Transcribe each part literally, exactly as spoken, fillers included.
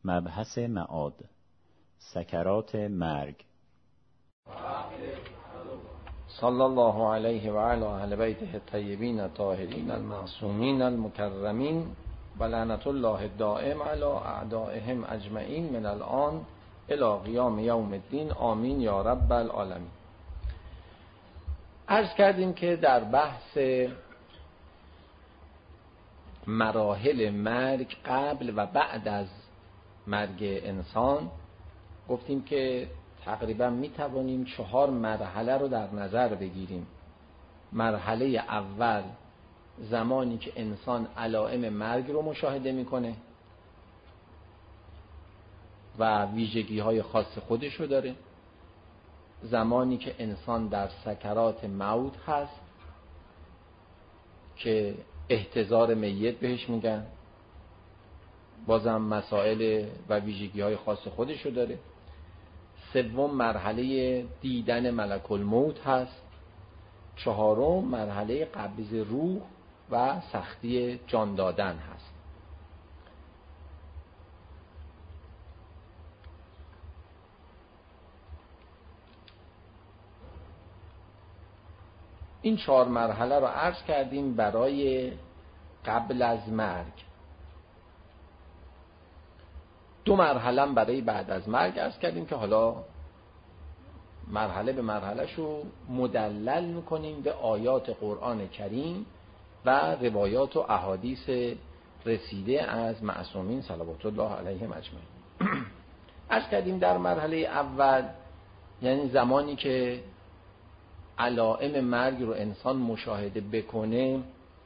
مبحث معاد، سکرات مرگ. صلی الله علیه و علی اهل بیته الطیبین الطاهرین المعصومین المکرمین و لعنت الله الدائم علی اعدائهم اجمعین من الان الی قیام یوم الدین، آمین یا رب العالمین. عرض کردیم که در بحث مراحل مرگ قبل و بعد از مرگ انسان گفتیم که تقریبا می توانیم چهار مرحله رو در نظر بگیریم. مرحله اول زمانی که انسان علائم مرگ رو مشاهده میکنه و ویژگی های خاص خودش رو داره. زمانی که انسان در سکرات موت هست که احتضار میت بهش میگن، بازم مسائل و ویژگی های خاص خودش رو داره. سوم مرحله دیدن ملک الموت هست. چهارم مرحله قبض روح و سختی جان دادن هست. این چهار مرحله رو عرض کردیم برای قبل از مرگ. دو مرحله برای بعد از مرگ عرض کردیم که حالا مرحله به مرحله شو مدلل میکنیم به آیات قرآن کریم و روایات و احادیث رسیده از معصومین صلوات الله علیهم اجمعین. عرض کردیم در مرحله اول، یعنی زمانی که علائم مرگ رو انسان مشاهده بکنه،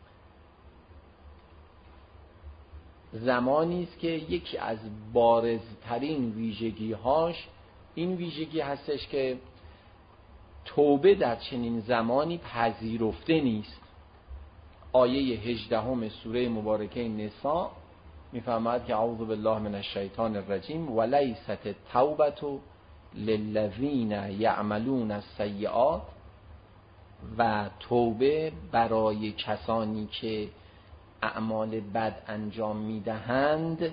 زمانی است که یکی از بارزترین ویژگی‌هاش این ویژگی هستش که توبه در چنین زمانی پذیرفته نیست. آیه هجدهم سوره مبارکه نساء میفرماید که اعوذ بالله من الشیطان الرجیم ولیست التوبة للذین یعملون السیئات، و توبه برای کسانی که اعمال بد انجام میدهند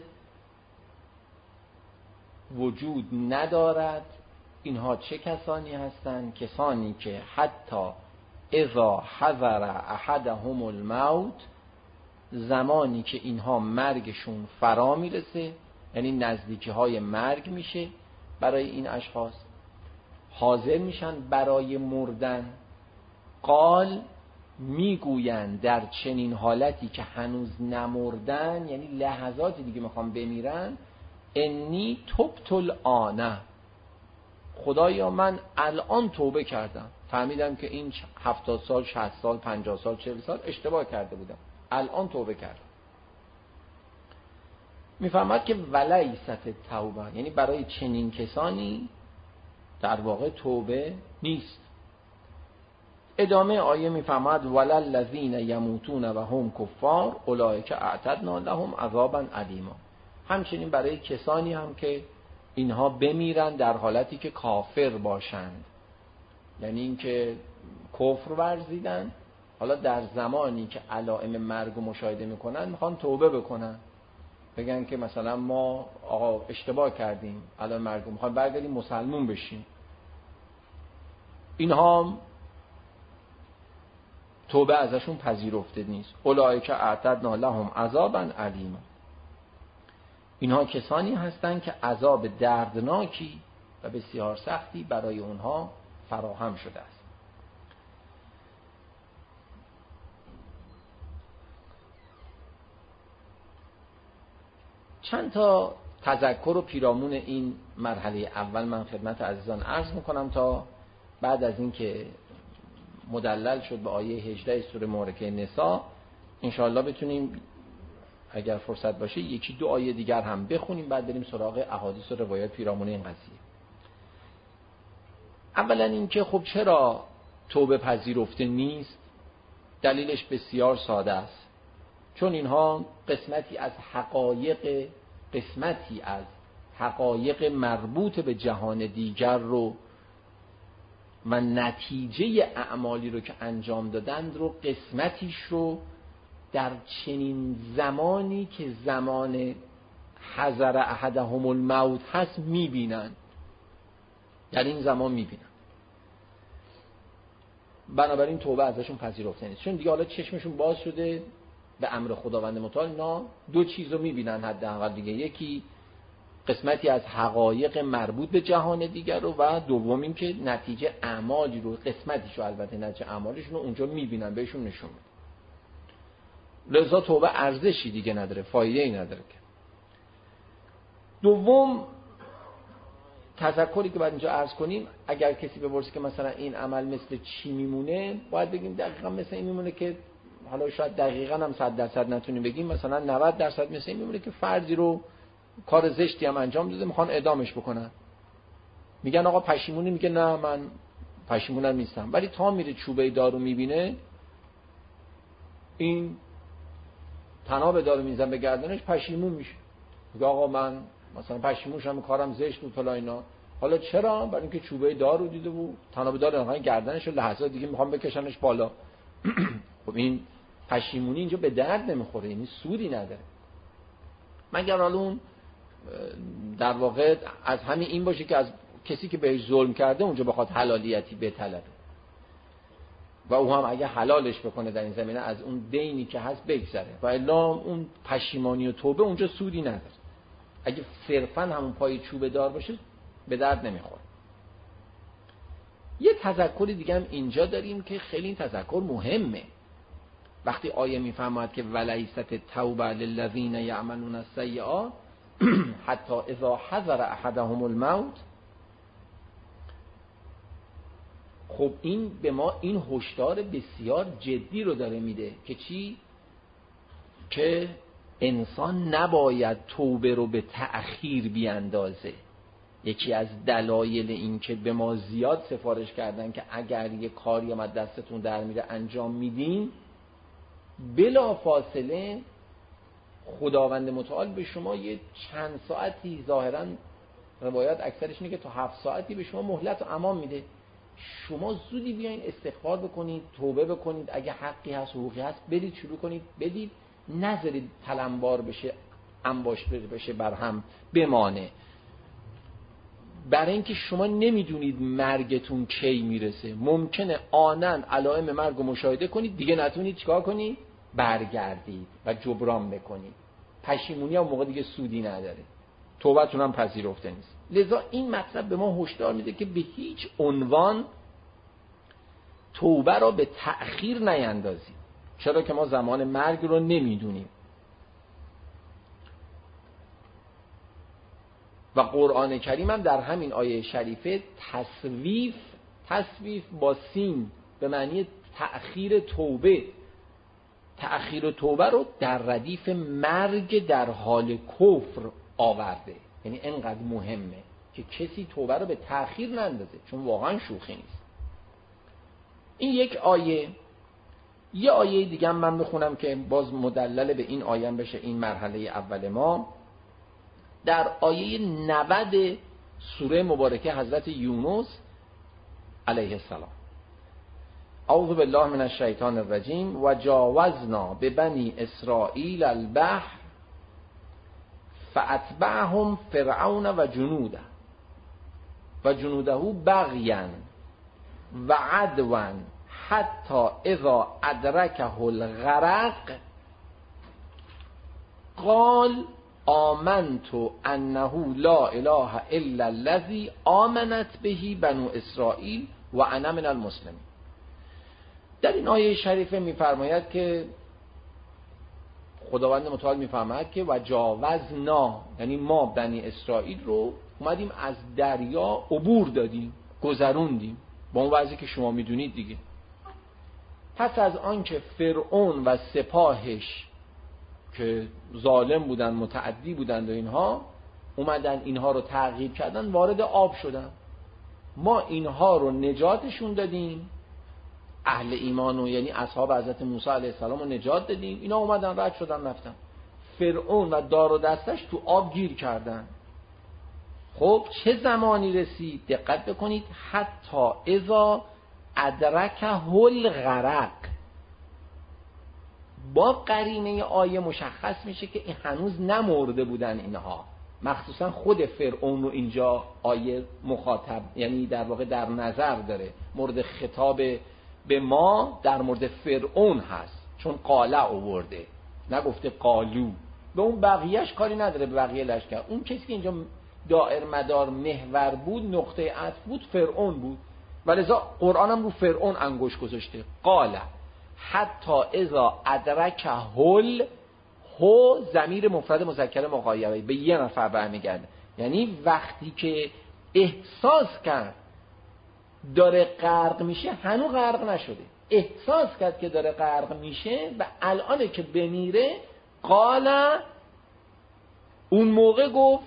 وجود ندارد. اینها چه کسانی هستند؟ کسانی که حتی اذا حضر احدهم الموت، زمانی که اینها مرگشون فرا میرسه، یعنی نزدیکی های مرگ میشه برای این اشخاص، حاضر میشن برای مردن، قال میگویند در چنین حالتی که هنوز نمردن، یعنی لحظاتی دیگه میخوام بمیرن، انی تبت الآن، خدایا من الان توبه کردم، فهمیدم که این هفتاد سال، شصت سال، پنجاه سال، چهل سال اشتباه کرده بودم، الان توبه کردم. میفهمد که ولیست توبه، یعنی برای چنین کسانی در واقع توبه نیست. ادامه آیه میفهمد وللذین یموتون و هم کفار اولئک اعتدنا لهم عذابا علیما. همچنین برای کسانی هم که اینها بمیرن در حالتی که کافر باشند، یعنی اینکه کفر ورزیدن، حالا در زمانی که علائم مرگ مشاهده میکنن میخوان توبه بکنن، بگن که مثلا ما آقا اشتباه کردیم، علائم مرگ میخوان برگردیم مسلمون بشیم، اینها توبه ازشون پذیرفته نیست. اولئک اعتدنا لهم عذابا علیما. اینها کسانی هستند که عذاب دردناکی و بسیار سختی برای اونها فراهم شده است. چند تا تذکر و پیرامون این مرحله اول من خدمت عزیزان عرض میکنم تا بعد از این که مدلل شد به آیه هجده سوره مبارکه نساء، انشاءالله بتونیم اگر فرصت باشه یکی دو آیه دیگر هم بخونیم، بعد بریم سراغ احادیث و روایات پیرامون این قضیه. اولا این که خب چرا توبه پذیرفته نیست؟ دلیلش بسیار ساده است. چون اینها قسمتی از حقایق قسمتی از حقایق مربوط به جهان دیگر رو و نتیجه اعمالی رو که انجام دادند رو، قسمتیش رو در چنین زمانی که زمان حضر احدهم الموت هست میبینن، در این زمان میبینن. بنابراین توبه ازشون پذیرفته نیست، چون دیگه حالا چشمشون باز شده به امر خداوند متعال. اینا دو چیز رو میبینن حداقل دیگه، یکی قسمتی از حقایق مربوط به جهان دیگر رو، و دوم این که نتیجه اعمالی رو، قسمتیشو البته نتیجه اعمالشون رو اونجا میبینن، بهشون نشون میده. لذا توبه ارزشی دیگه نداره، فایده ای نداره. که دوم تذکری که باید اینجا عرض کنیم، اگر کسی بپرسه که مثلا این عمل مثل چی میمونه، باید بگیم دقیقاً مثل این میمونه که، حالا شاید دقیقاً هم صد درصد نتونیم بگیم، مثلا نود درصد مثل این میمونه که فردی رو کار زشتی هم انجام داده، میخوان اعدامش بکنن، میگن آقا پشیمونی؟ میگه نه من پشیمونم نیستم. ولی تا میره چوبه دارو میبینه، این تناب دارو میزن به گردنش، پشیمون میشه، میگه آقا من مثلا پشیمون شدم، کارم زشت بود فلان اینا. حالا چرا؟ برای اینکه چوبه دارو دیده بود، تناب دارو انداختن گردنش، لحظات دیگه میخوام بکشنش بالا. خب این پشیمونی اینجا به درد نمیخوره، یعنی سودی نداره، مگر حالا اون در واقع از همین این باشه که از کسی که بهش ظلم کرده اونجا بخواد حلالیتی بطلبه، و او هم اگه حلالش بکنه در این زمینه از اون دینی که هست بگذره، و الا اون پشیمانی و توبه اونجا سودی نداره. اگه صرفاً همون پای چوبه دار باشه به درد نمیخوره. یه تذکر دیگه هم اینجا داریم که خیلی این تذکر مهمه. وقتی آیه میفرماید که ولیست توبه للذین یعملون السیئات حتی اذا حضر احدهم الموت، خب این به ما این هشدار بسیار جدی رو داره میده که چی؟ که انسان نباید توبه رو به تأخیر بیاندازه. یکی از دلایل این که به ما زیاد سفارش کردن که اگر یه کاری هم از دستتون در میره انجام میدین، بلا فاصله خداوند متعال به شما یه چند ساعتی، ظاهرا روایات اکثرش اینه که تا هفت ساعتی به شما مهلت و امان میده. شما زودی بیاین استغفار بکنید، توبه بکنید، اگه حقی هست، حقوقی هست، برید شروع کنید بدید، نذارید تلمبار بشه، انباش بشه بر هم بمانه. برای اینکه شما نمیدونید مرگتون کی میرسه، ممکنه آنن علائم مرگ رو مشاهده کنید، دیگه نتونید چیکار کنید؟ برگردید و جبران بکنید. پشیمونی هم موقع دیگه سودی نداره، توبتون هم پذیرفته نیست. لذا این مطلب به ما هشدار میده که به هیچ عنوان توبه را به تأخیر نیندازید، چرا که ما زمان مرگ رو نمیدونیم. و قرآن کریم هم در همین آیه شریفه تصویف، تصویف با سین به معنی تأخیر توبه، تأخیر توبه رو در ردیف مرگ در حال کفر آورده. یعنی انقدر مهمه که کسی توبه رو به تأخیر نندازه، چون واقعا شوخی نیست. این یک آیه. یه آیه دیگه هم من بخونم که باز مدلل به این آیه بشه این مرحله اول ما. در آیه نود سوره مبارکه حضرت یونس علیه السلام، اعوذ بالله من الشیطان الرجیم و جاوزنا ببنی اسرائیل البحر فاتبعهم فرعون و جنوده و جنوده بغیا و عدوا حتی اذا ادرکه الغرق قال آمنت انه لا اله الا الذی آمنت به بنو اسرائیل و انا من المسلمین. در این آیه شریفه میفرماید که خداوند متعال میفرماید که و جاوزنا، یعنی ما بنی اسرائیل رو اومدیم از دریا عبور دادیم، گذروندیم، با اون وضعی که شما میدونید دیگه. پس از آن که فرعون و سپاهش که ظالم بودن، متعدی بودند و اینها اومدن اینها رو تعقیب کردن، وارد آب شدن، ما اینها رو نجاتشون دادیم، اهل ایمانو یعنی اصحاب حضرت موسی علیه السلام رو نجات دادیم، اینا اومدن رد شدن رفتن. فرعون و دار و دستش تو آب گیر کردن. خب چه زمانی رسید؟ دقت بکنید، حتی اذا ادرکه الغرق، با قرینه آیه مشخص میشه که این هنوز نمرده بودن اینها، مخصوصا خود فرعون رو اینجا آیه مخاطب، یعنی در واقع در نظر داره، مورد خطاب به ما در مورد فرعون هست، چون قاله آورده نگفته قالو. به اون بقیهش کاری نداره، به بقیه لشکر. اون کسی که اینجا دائر مدار محور بود، نقطه عطف بود، فرعون بود، ولذا قرآن هم رو فرعون انگشت گذاشته. قاله حتی اذا ادرک هل، هو ضمیر مفرد مذکر مغایبه به یه نفر برمیگرده، یعنی وقتی که احساس کرد داره غرق میشه، هنوز غرق نشده، احساس کرد که داره غرق میشه و الان که بمیره، قال اون موقع گفت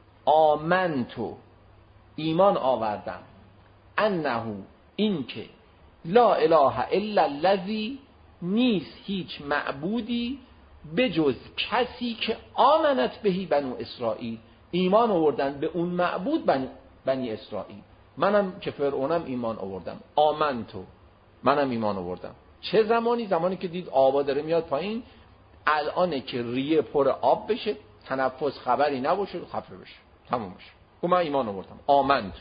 آمنتو، ایمان آوردم، انه این که لا اله الا الذی، نیست هیچ معبودی بجز کسی که آمنت بهی بنو اسرائیل، ایمان آوردن به اون معبود بنی, بنی اسرائیل. منم که فرعونم ایمان آوردم، آمنتو، منم ایمان آوردم. چه زمانی؟ زمانی که دید آبا داره میاد پایین، الانه که ریه پر آب بشه، تنفس خبری نباشه، خفه بشه، تموم بشه. و من ایمان آوردم، آمنتو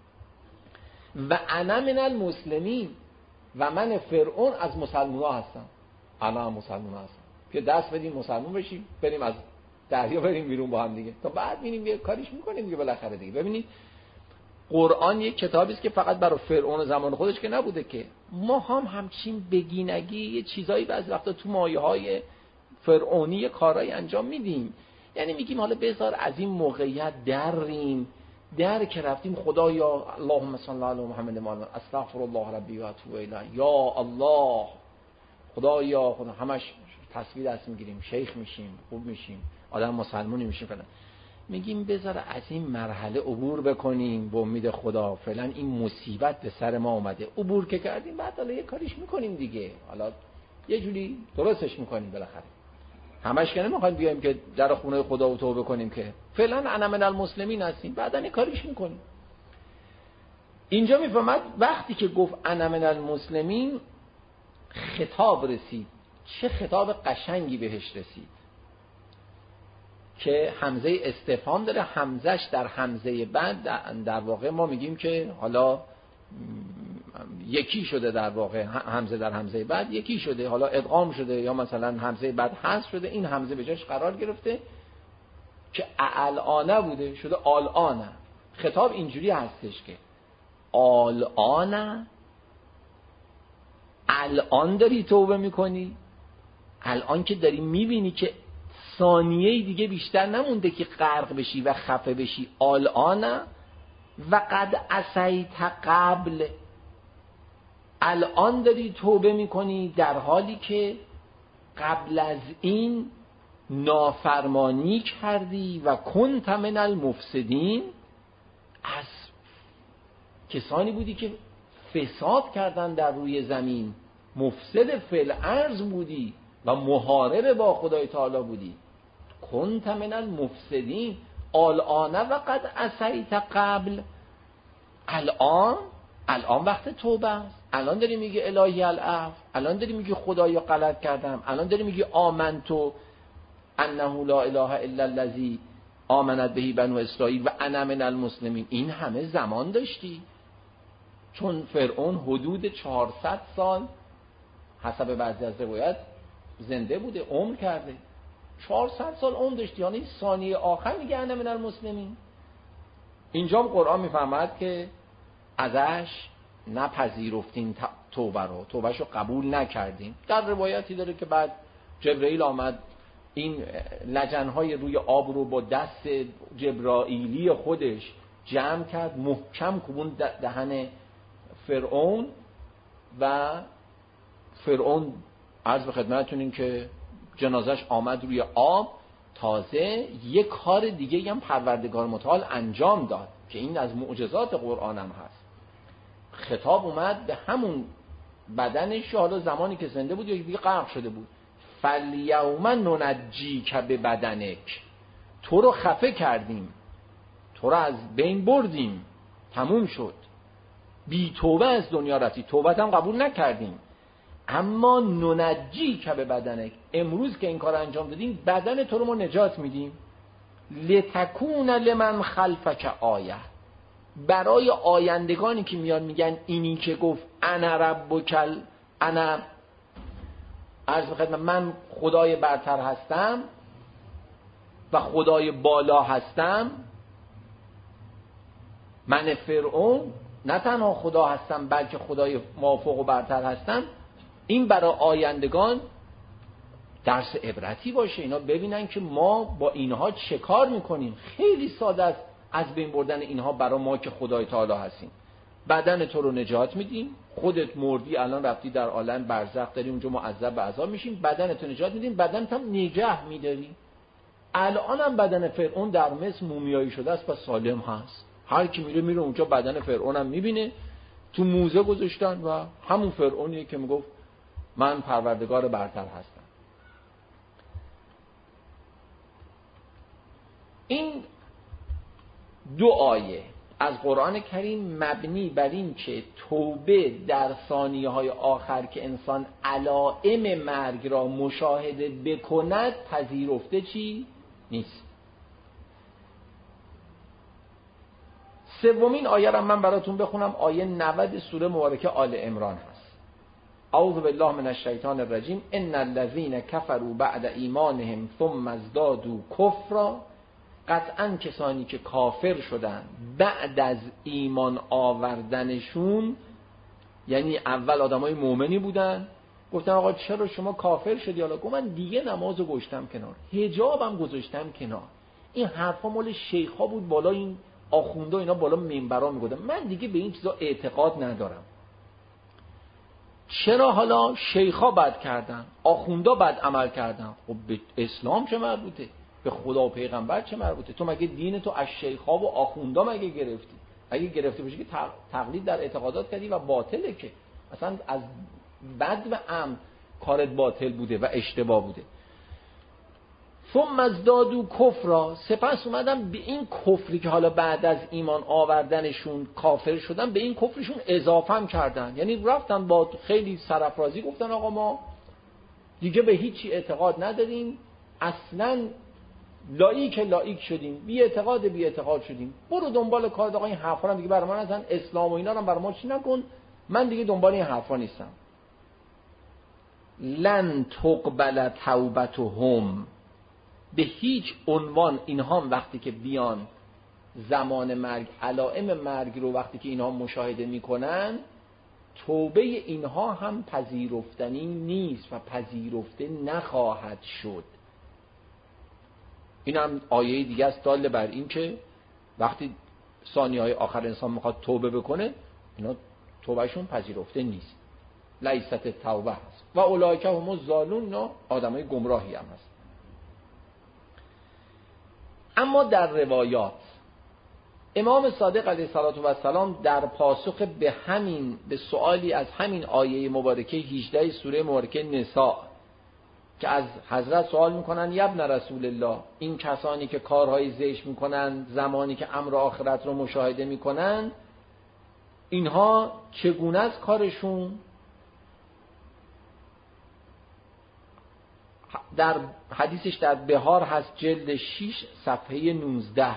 و انا من المسلمین، و من فرعون از مسلمان ها هستم. انا مسلمان ها هستم. که دست بدیم مسلمان بشیم، بریم از دریا بریم بیرون با هم دیگه، تا بعد میریم یه کاریش میکنیم دیگه بالاخره دیگه. ببینید قرآن یک کتابی است که فقط برای فرعون زمان خودش که نبوده، که ما هم همچین بگینگی یه چیزایی بعضی وقتا تو مایه‌های فرعونی کارایی انجام میدیم. یعنی میگیم حالا بذار از این موقعیت دریم، در که رفتیم خدایا اللهم صل علی محمد و استغفر الله ربی و اتوب الیه، یا الله خدایا خدا، همش تصویر دست میگیریم، شیخ میشیم، خوب میشیم، آدم مسلمونی میشیم فلان. میگیم بذار از این مرحله عبور بکنیم به امید خدا، فعلا این مصیبت به سر ما اومده، عبور که کردیم بعد حالا یه کاریش میکنیم دیگه، حالا یه جوری درستش میکنیم بالاخره. همش که نمیخوایم بیایم که در خونه خدا و توبه کنیم، که فعلا انا من المسلمین هستیم، بعدا یه کاریش میکنیم. اینجا میفهمد وقتی که گفت انا من المسلمین خطاب رسید، چه خطاب قشنگی بهش رسید که همزه استفهام داره. همزش در همزه بعد در واقع ما میگیم که حالا یکی شده، در واقع همزه در همزه بعد یکی شده، حالا ادغام شده یا مثلا همزه بعد حذف شده، این همزه به جاش قرار گرفته که الان بوده شده الان. خطاب اینجوری هستش که الان، الان داری توبه میکنی، الان که داری میبینی که ثانیه دیگه بیشتر نمونده که غرق بشی و خفه بشی، الان و قد عصیت قبل، الان داری توبه میکنی در حالی که قبل از این نافرمانی کردی و کنت من المفسدین، از کسانی بودی که فساد کردن در روی زمین، مفسد فی الارض بودی و محارب با خدای تعالی بودی. کنت من المفسدین الان و قد عصیت قبل، الان الان وقت توبه است، الان داری میگی الهی العفو، الان داری میگی خدایا غلط کردم، الان داری میگی آمنتو انه لا اله الا الذی آمنت بهی بنو اسرائیل و انا من المسلمین. این همه زمان داشتی، چون فرعون حدود چهارصد سال حسب بعضی از روایت زنده بوده، عمر کرده، چهارصد سال عمر داشتی، یعنی ثانیه آخر میگه انا من المسلمین. اینجا قرآن میفهمد که ازش نپذیرفتین توبه رو، توبهشو قبول نکردین. در روایتی داره که بعد جبرئیل آمد این لجنهای روی آب رو با دست جبرائیلی خودش جمع کرد، محکم کوبون دهن فرعون و فرعون عرض به خدمتتون این که جنازش آمد روی آب. تازه یک کار دیگه هم پروردگار متعال انجام داد که این از معجزات قرآن هم هست. خطاب اومد به همون بدنش، حالا زمانی که زنده بود یا دیگه غرق شده بود، فالیوم ننجیک ببدنک، تو رو خفه کردیم، تو رو از بین بردیم، تموم شد، بی توبه از دنیا رفتی، توبت هم قبول نکردیم. اما ننجی که به بدنک، امروز که این کار انجام دادیم بدن تو رو ما نجات میدیم. لتکون لمن خلفک آیه، برای آیندگانی که میان میگن اینی که گفت انا ربکل، انا عرض بخدمت من خدای برتر هستم و خدای بالا هستم، من فرعون نه تنها خدا هستم بلکه خدای مافوق و برتر هستم. این برای آیندگان درس عبرتی باشه، اینا ببینن که ما با اینها چه کار میکنیم. خیلی ساده است از بین بردن اینها برای ما که خدای تعالی هستیم. بدن تو رو نجات میدیم، خودت مردی الان رفتی در عالم برزخ داری اونجا معذب به عذاب میشین، بدن تو نجات میدیم، بدنت هم نگه میداری. الان هم بدن فرعون در مصر مومیایی شده است و سالم هست، هر کی میره میره اونجا بدن فرعون هم میبینه، تو موزه گذاشتن و همون فرعونیه که میگفت من پروردگار برتر هستم. این دو آیه از قرآن کریم مبنی بر این که توبه در ثانیه های آخر که انسان علائم مرگ را مشاهده بکند پذیرفته چی؟ نیست. سومین آیه را من براتون بخونم، آیه نود سوره مبارکه آل عمران هست. اعوذ بالله من الشیطان الرجیم. ان الذين كفروا بعد ایمانهم ثم ازدادوا کفرا، قطعا کسانی که کافر شدن بعد از ایمان آوردنشون، یعنی اول آدمای مؤمنی بودن گفتن آقا چرا شما کافر شدی؟ حالا گفت من دیگه نمازو گذاشتم کنار، حجابم گذاشتم کنار. این حرفا مال شیخا بود، بالا این آخوندا اینا بالا منبرا میگفتن من دیگه به این چیزا اعتقاد ندارم. چرا حالا شیخا بد کردن، آخوندا بد عمل کردن؟ خب به اسلام چه مربوطه؟ به خدا و پیغمبر چه مربوطه؟ تو مگه دین تو از شیخا و آخوندا مگه گرفتی؟ اگه گرفته باشی که تقلید در اعتقادات کردی و باطله، که اصلا از بد و عمد کارت باطل بوده و اشتباه بوده. ثم ازدادوا کفرا، سپس اومدن به این کفری که حالا بعد از ایمان آوردنشون کافر شدن به این کفرشون اضافه هم کردن، یعنی رفتن با خیلی سرافرازی گفتن آقا ما دیگه به هیچی اعتقاد نداریم، اصلا لایک لایک شدیم، بی اعتقاد بی اعتقاد شدیم، برو دنبال کار آقا، این حرفا دیگه برای من نزن، اسلام و اینا رو برای ما چی نکن، من دیگه دنبال این حرفا نیستم. لن تقبل توبتهم، به هیچ عنوان اینها وقتی که بیان زمان مرگ علائم مرگ رو وقتی که اینها مشاهده میکنن، توبه اینها هم پذیرفتنی نیست و پذیرفته نخواهد شد. این هم آیه دیگه است دال بر این که وقتی ثانیه های آخر انسان میخواد توبه بکنه اینا توبهشون پذیرفته نیست. لیست توبه هست و اولئک هم الضالون، اینا آدمای گمراهی هم هست. اما در روایات امام صادق علیه السلام در پاسخ به همین به سوالی از همین آیه مبارکه هجده سوره مبارکه نساء که از حضرت سوال میکنن ابن رسول الله، این کسانی که کارهای زشت میکنن زمانی که امر آخرت رو مشاهده میکنن اینها چگونه است کارشون؟ در حدیثش در بهار هست جلد شش صفحه نوزده.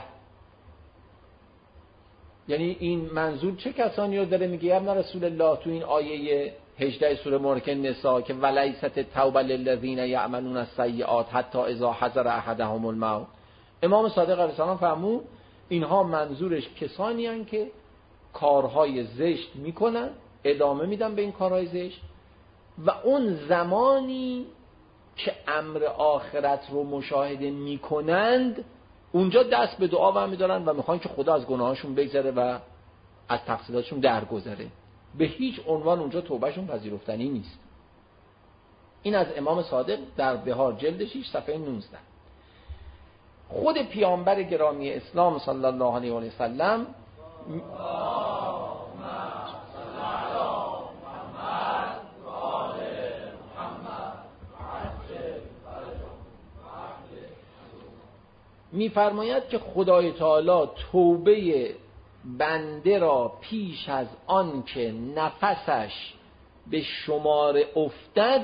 یعنی این منظور چه کسانی رو داره میگه ابن رسول الله تو این آیه هجده سوره مبارکه نساء که ولیست توبه للذین یعملون السیئات حتی اذا حضر احدهم الموت؟ امام صادق علیه السلام فرمود اینها منظورش کسانی هستند که کارهای زشت میکنن، ادامه میدن به این کارهای زشت و اون زمانی که امر آخرت رو مشاهده میکنند اونجا دست به دعا برمی‌دارن و میخوان که خدا از گناهاشون بگذره و از تقصیراتشون درگذره. به هیچ عنوان اونجا توبهشون پذیرفتنی نیست. این از امام صادق در بهار جلد شش صفحه نوزده. خود پیامبر گرامی اسلام صلی الله علیه و سلم می‌فرماید که خدای تعالی توبه بنده را پیش از آن که نفسش به شمار افتد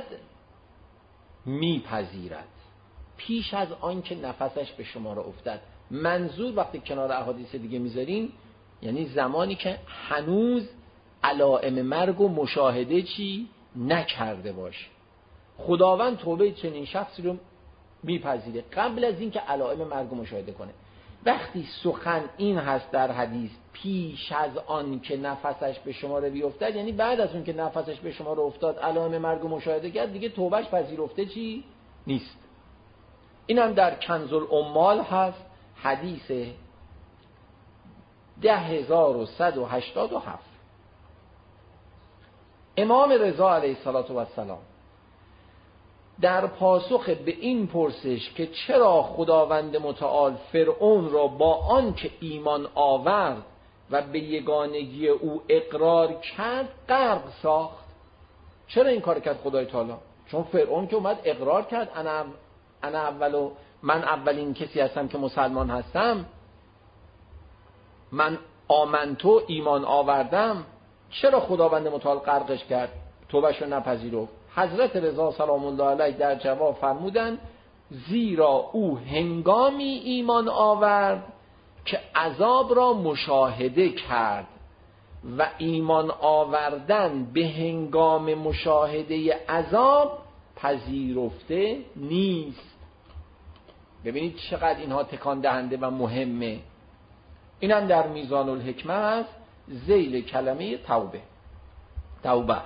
میپذیرد، پیش از آن که نفسش به شمار افتد. منظور وقتی کنار احادیث دیگه میذاریم یعنی زمانی که هنوز علائم مرگ و مشاهده چی نکرده باشه. خداوند توبه چنین شخصی رو میپذیره قبل از این که علائم مرگ رو مشاهده کنه. وقتی سخن این هست در حدیث پیش از آن که نفسش به شمار بیفتد، یعنی بعد از اون که نفسش به شمار افتاد علائم مرگ رو مشاهده کرد، دیگه توبهش پذیرفته چی نیست. این هم در کنز العمال هست، حدیث ده هزار و صد و هشتاد و هفت. امام رضا علیه السلام در پاسخ به این پرسش که چرا خداوند متعال فرعون را با آن که ایمان آورد و به یگانگی او اقرار کرد غرق ساخت، چرا این کار کرد خدای تعالی؟ چون فرعون که اومد اقرار کرد انا انا اولو من اولین کسی هستم که مسلمان هستم، من آمنتو ایمان آوردم، چرا خداوند متعال غرقش کرد؟ توبهش رو نپذیرفت. حضرت رضا سلام الله علیه در جواب فرمودند زیرا او هنگامی ایمان آورد که عذاب را مشاهده کرد و ایمان آوردن به هنگام مشاهده عذاب پذیرفته نیست. ببینید چقدر اینها تکان دهنده و مهمه. اینم در میزان الحکمه است، ذیل کلمه توبه. توبه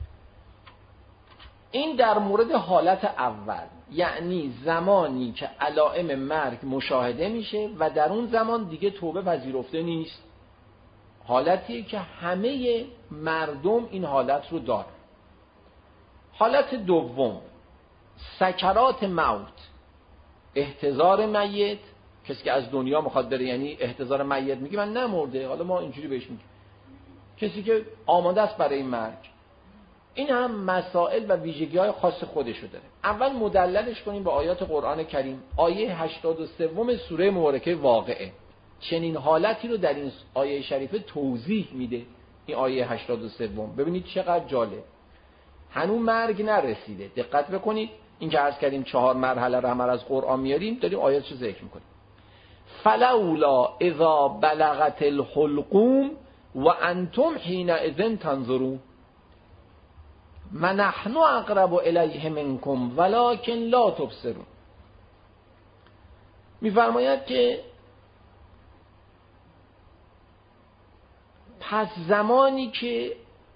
این در مورد حالت اول، یعنی زمانی که علائم مرگ مشاهده میشه و در اون زمان دیگه توبه پذیرفته نیست. حالتیه که همه مردم این حالت رو دارن. حالت دوم سکرات موت، احتضار میت، کسی که از دنیا میخواد بره، یعنی احتضار میت میگه من نمرده، حالا ما اینجوری بهش میگیم کسی که آماده است برای مرگ. این هم مسائل و ویژگی‌های خاص خودشو داره. اول مدللش کنیم با آیات قرآن کریم. آیه هشتاد و سه سوره مبارکه واقعه چنین حالتی رو در این آیه شریفه توضیح میده. این آیه هشتاد و سه ببینید چقدر جالب. هنوز مرگ نرسیده، دقت بکنید. این که عرض کردیم چهار مرحله رو هم از قرآن میاریم، داریم آیاتشو ذکر میکنیم. فلولا اذا بلغت الحلقوم و انتم حینئذ تنظرون ما نحن اقرب الیه منکم ولکن لا تبصرون. میفرماید که پس زمانی که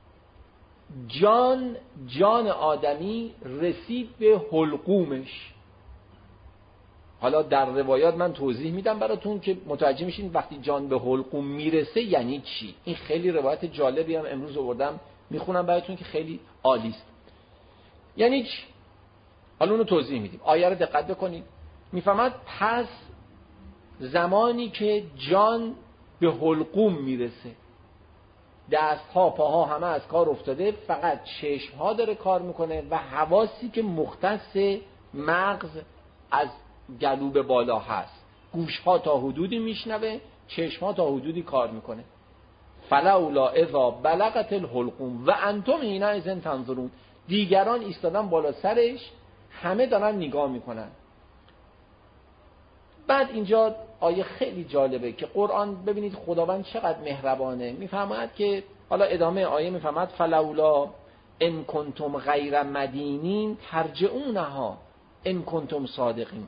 جان جان آدمی رسید به حلقومش، حالا در روایات من توضیح میدم براتون که متوجه میشین وقتی جان به حلقوم میرسه یعنی چی. این خیلی روایت جالبی هم امروز آوردم میخونم براتون که خیلی عالی است. یعنی چی؟ حالا اونو توضیح میدیم. آیه رو دقت بکنید. میفهمد پس زمانی که جان به حلقوم میرسه، دست ها پاها همه از کار افتاده، فقط چشم ها داره کار میکنه و حواسی که مختص مغز از گلو به بالا هست. گوش ها تا حدودی میشنوه، چشم ها تا حدودی کار میکنه. فلولا اذا بلغت الحلقوم و انتم حینئذ تنظرون. دیگران ایستادن بالا سرش، همه دارن نگاه میکنن. بعد اینجا آیه خیلی جالبه که قرآن ببینید خداوند چقدر مهربانه. میفرماید که حالا ادامه آیه میفرماید فلولا ان کنتم غیر مدینین ترجعونها ان کنتم صادقین.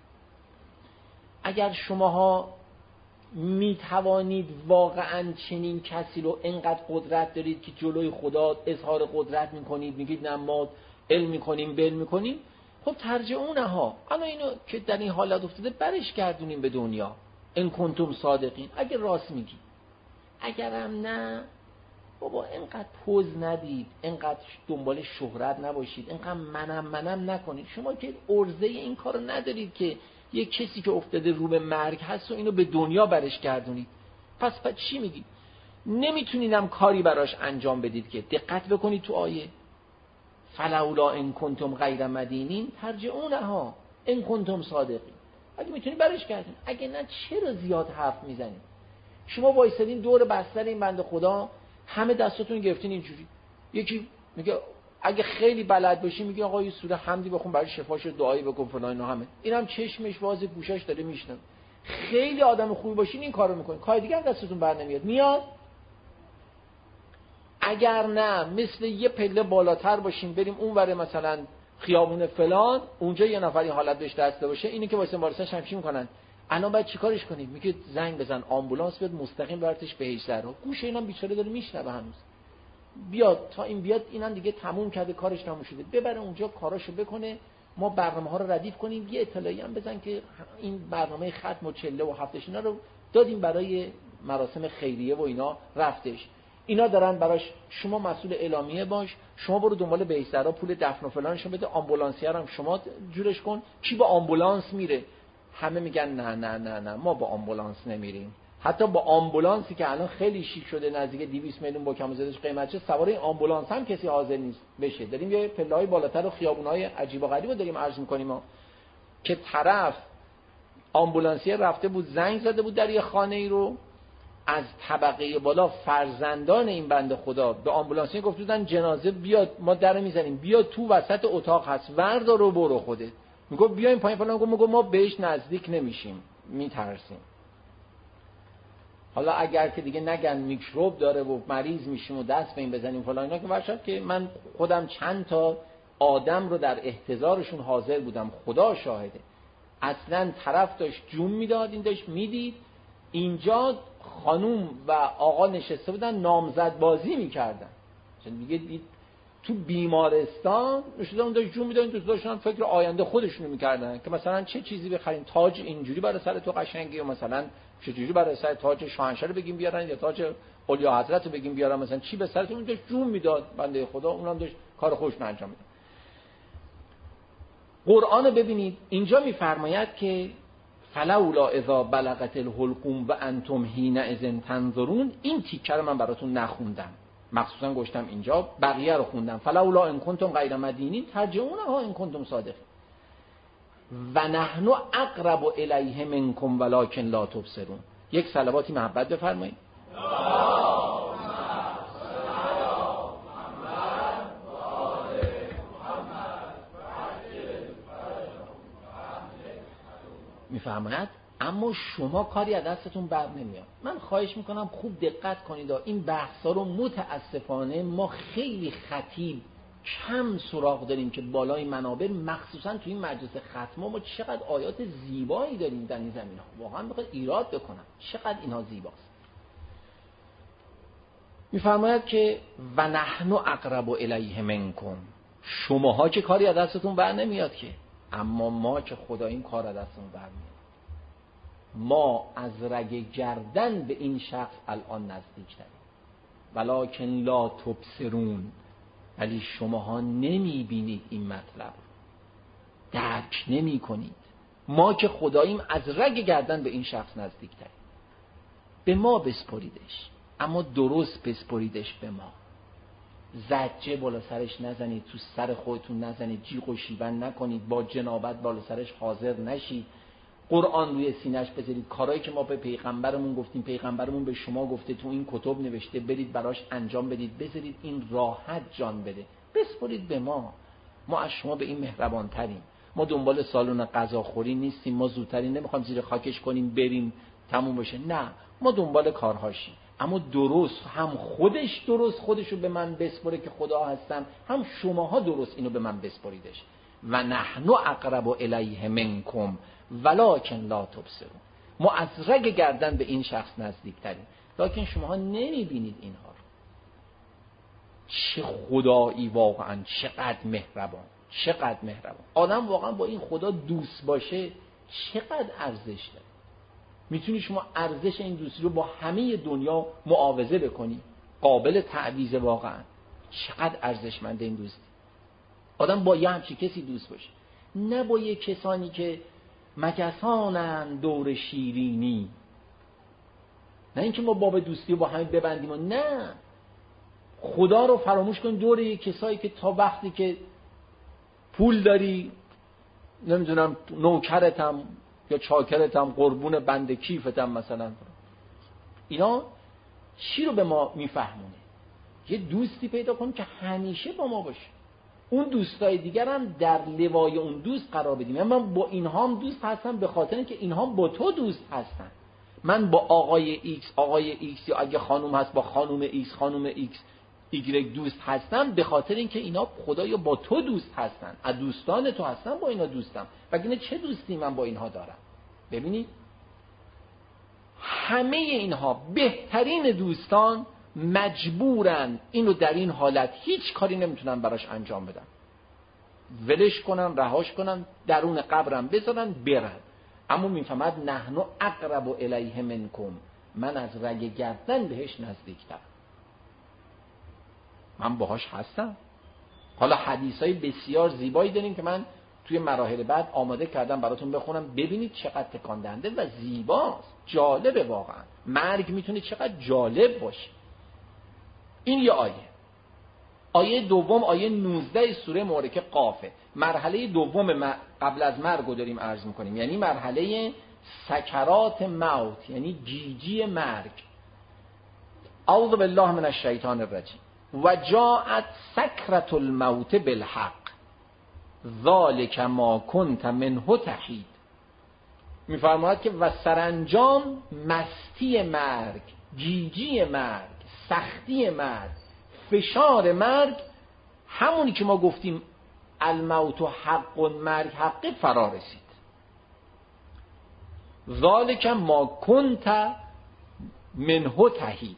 اگر شماها می توانید واقعا چنین کسی رو انقدر قدرت دارید که جلوی خدا اظهار قدرت میکنید، میگید نه ما علم میکنیم بل میکنیم، خب ترجعونها، انا اینو که در این حالت افتاده برش گردونیم به دنیا. ان کنتم صادقین، اگر راست میگید. اگرم نه بابا انقدر پوز ندید، انقدر دنبال شهرت نباشید، انقدر منم منم نکنید. شما که عرضه این کارو ندارید که یک کسی که افتاده رو به مرگ هست و اینو به دنیا برش گردونید. پس پس چی میگید؟ نمیتونیدم کاری براش انجام بدید که. دقت بکنید تو آیه فلولا ان کنتم غیر مدینین ترجعونها ان کنتم صادقین. اگه میتونید برش گردونید، اگه نه چرا زیاد حرف میزنید؟ شما وایسادین دور بستر این بنده خدا، همه دستاتون گرفتین اینجوری، یکی میگه اگه خیلی بلد باشی میگه آقا یه سوره حمدی بخون برای شفاش دعایی بکن فلان اینا همه. اینم چشمش واز گوشاش داره میشنه. خیلی آدم خوبی باشین این کارو میکنین، کار دیگه دستتون بر نمیاد. میاد اگر نه مثل یه پله بالاتر باشیم بریم اونور مثلا خیابون فلان، اونجا یه نفر این حالت بهش دسته باشه، اینی که واسه وارثا شمشی میکنن، الان باید چیکارش کنیم؟ میگه زنگ بزن آمبولانس بیاد مستقیم براتش به هیچ درو. گوش اینم بیچاره داره میشنوه هنوز. بیاد تا این بیاد اینم دیگه تموم کرده، کارش تموم شده، ببره اونجا کاراشو بکنه، ما برنامه ها رو ردیف کنیم، یه اطلاعی هم بزن که این برنامه ختم و چله و هفتش اینا رو دادیم برای مراسم خیریه و اینا رفتش. اینا دارن براش، شما مسئول اعلامیه باش، شما برو دنبال بهشترا پول دفن و فلانشو بده، آمبولانسی‌ها هم شما جورش کن. کی با آمبولانس میره؟ همه میگن نه نه نه نه ما با آمبولانس نمیریم. حتی با آمبولانسی که الان خیلی شیک شده، نزدیک دویست میلیون با کم و زیادش قیمتشه، سوار این آمبولانس هم کسی حاضر نیست بشه. داریم یه پله‌های بالاتر و خیابون‌های عجیب و غریب رو داریم عرض می‌کنیم ما که طرف آمبولانسی رفته بود زنگ زده بود در یه خانه‌ای رو، از طبقه بالا فرزندان این بنده خدا به آمبولانسی گفت بودن جنازه بیاد ما در میزنیم، بیاد تو وسط اتاق هست وردار رو برو خودت. میگه بیایم پایین فلان، میگه ما بهش نزدیک نمیشیم میترسیم. حالا اگر که دیگه نگن میکروب داره و مریض میشیم و دست به این بزنیم فلان اینا که ورشد که من خودم چند تا آدم رو در احتضارشون حاضر بودم، خدا شاهده، اصلا طرف داشت جون میداد، این داشت میدید، اینجا خانوم و آقا نشسته بودن نامزد بازی میکردن. چون دیگه دید تو بیمارستان نشسته اون داشت جون میداد، این دوست داشتن فکر آینده خودشونو میکردن که مثلا چه چیزی بخریم، تاج اینجوری برای سر تو قشنگی و مثلا چجوری برای سر تاج شاهنشاه رو بگیم بیارن یا تاج اولیا حضرت رو بگیم بیارن، مثلا چی به سرتون. اون داشت جون میداد بنده خدا، اونم داشت کار خودش رو انجام میداد. قرآن رو ببینید اینجا میفرماید که فلولا اذا بلغت الحلقوم و انتم حینئذ تنظرون. این تیکه رو من براتون نخوندم، مخصوصا گشتم اینجا، بقیه رو خوندم. فلولا ان کنتم غیر مدینین ترجعونها ان کنتم صادقین و نحن اقرب الیه منکم ولکن لا تبصرون. یک صلواتی محبت بفرمایید. میفرماید اما شما کاری از دستتون بر نمیاد. من خواهش میکنم خوب دقت کنید، این بحثا رو متاسفانه ما خیلی خطیب کم سراغ داریم که بالای منابر، مخصوصا تو این مجلس ختمه ما چقدر آیات زیبایی داریم در این زمینه، واقعا میخواد ایراد بکنم چقدر اینها زیباست. میفرماید که و نحن اقرب الیه منکم، شماها که کاری از دستتون بر نمیاد که، اما ما که خدا این کار از دستمون بر میاد. ما از رگ گردن به این شخص الان نزدیک تریم ولکن لا تبصرون، ولی شماها نمیبینید این مطلب، درک نمی کنید. ما که خداییم از رگ گردن به این شخص نزدیک تریم. به ما بسپریدش، اما درست بسپریدش به ما. زجه بالا سرش نزنید، تو سر خودتون نزنید، جیغ و شیون نکنید، با جنابت بالا سرش حاضر نشید، قرآن روی سینه‌اش بذارید. کارهایی که ما به پیغمبرمون گفتیم، پیغمبرمون به شما گفته، تو این کتب نوشته، برید براش انجام بدید، بذارید این راحت جان بده، بسپرید به ما. ما از شما به این مهربان تریم. ما دنبال سالن غذاخوری نیستیم، ما زودتری نمیخوایم زیر خاکش کنیم بریم تموم بشه، نه، ما دنبال کارهاشیم، اما درست، هم خودش درست خودشو به من بسپره که خدا هستم، هم شماها درست اینو به من بسپریدش. و نحن اقرب الیه منکم ولکن لا تبصرون. ما از رگ گردن به این شخص نزدیک تریم، لکن شماها نمیبینید اینها رو. چه خدایی واقعا، چقدر مهربان، چقدر مهربان. آدم واقعا با این خدا دوست باشه چقدر ارزش داره. میتونی شما ارزش این دوستی رو با همه دنیا معاوضه بکنی، قابل تعویض واقعا. چقدر ارزشمند این دوستی. آدم با یه همچین کسی دوست باشه، نه با یه کسانی که مکسانن دور شیرینی. نه اینکه ما باب دوستی رو با همه ببندیم و نه، خدا رو فراموش کن دور یه کسایی که تا وقتی که پول داری، نمیدونم نوکرتم یا چاکرتم، قربون بند کیفتم مثلا. اینا چی رو به ما میفهمونه؟ یه دوستی پیدا کن که همیشه با ما باشه، اون دوستای دیگر هم در لوای اون دوست قرار بدیم. من با اینها هم دوست هستم به خاطر اینکه اینها با تو دوست هستن. من با آقای ایکس آقای ایکس یا اگه خانم هست با خانم ایکس خانم ایکس ایگرگ دوست هستم به خاطر اینکه اینا خدایا با تو دوست هستن، از دوستان تو هستن، با اینا دوستم. وگرنه چه دوستی من با اینها دارم؟ ببینید همه اینها بهترین دوستان مجبورن اینو در این حالت هیچ کاری نمیتونن براش انجام بدن، ولش کنن، رهاش کنن، درون قبرم بذارن برن. اما میفهمد نحن اقرب الیه منکم، من از رگ گردن بهش نزدیکترم، من باهاش هستم. حالا حدیثای بسیار زیبایی داریم که من توی مراحل بعد آماده کردم براتون بخونم، ببینید چقدر تکان دهنده و زیباست، جالبه واقعا. مرگ میتونه چقدر جالب باشه. این یه آیه. آیه دوم آیه نوزده سوره مبارکه قافه. مرحله دوم قبل از مرگ رو داریم عرض میکنیم، یعنی مرحله سکرات موت، یعنی جیجی مرگ. اعوذ بالله من الشیطان الرجیم. و جاءت سکرت الموت بالحق ذالک ما کنت منه تحید. میفرماید که و سرانجام مستی مرگ، جیجی مرگ، سختی مرگ، فشار مرگ، همونی که ما گفتیم الموت و حق و مرگ حق فرا رسید. ذالک ما کنت منه تحید.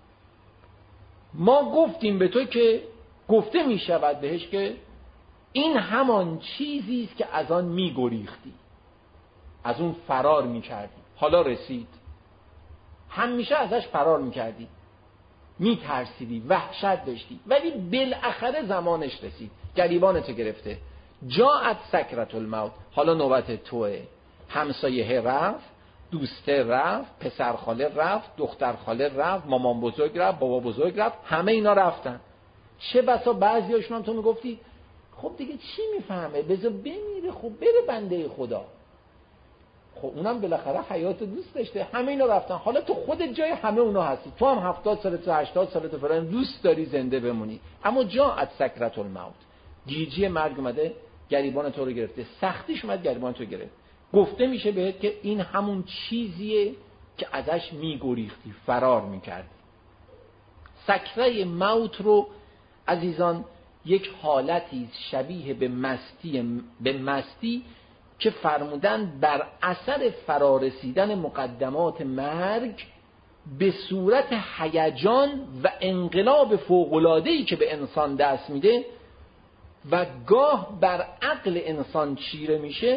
ما گفتیم به تو که گفته می شود بهش که این همان چیزی است که از آن می گریختی، از اون فرار می کردی، حالا رسید. همیشه ازش فرار می کردی، می ترسیدی، وحشت داشتی، ولی بالاخره زمانش رسید، گریبانتو گرفته. جاءت سکرت الموت، حالا نوبت توه. همسایه رفت، دوسته رفت، پسر خاله رفت، دختر خاله رفت، مامان بزرگ رفت، بابا بزرگ رفت، همه اینا رفتن. چه بسا بعضی هاشون هم تو میگفتی خب دیگه چی میفهمه، بذار بمیره، خب بره بنده خدا. خب اونم بالاخره حیات دوست داشته، همه اینا رفتن. حالا تو خودت جای همه اونا هستی، تو هم هفتاد سالت و هشتاد سالت فلان دوست داری زنده بمونی، اما جاءت سکرت الموت، جیجی مرگ اومده گریبان تو رو گرفته، سختیش اومد گریبان تو گرفت. گفته میشه بهت که این همون چیزیه که ازش میگریختی، فرار میکردی. سکره موت رو عزیزان یک حالتی شبیه به مستی به مستی که فرمودن بر اثر فرارسیدن مقدمات مرگ به صورت هیجان و انقلاب فوق‌العاده‌ای که به انسان دست میده و گاه بر عقل انسان چیره میشه،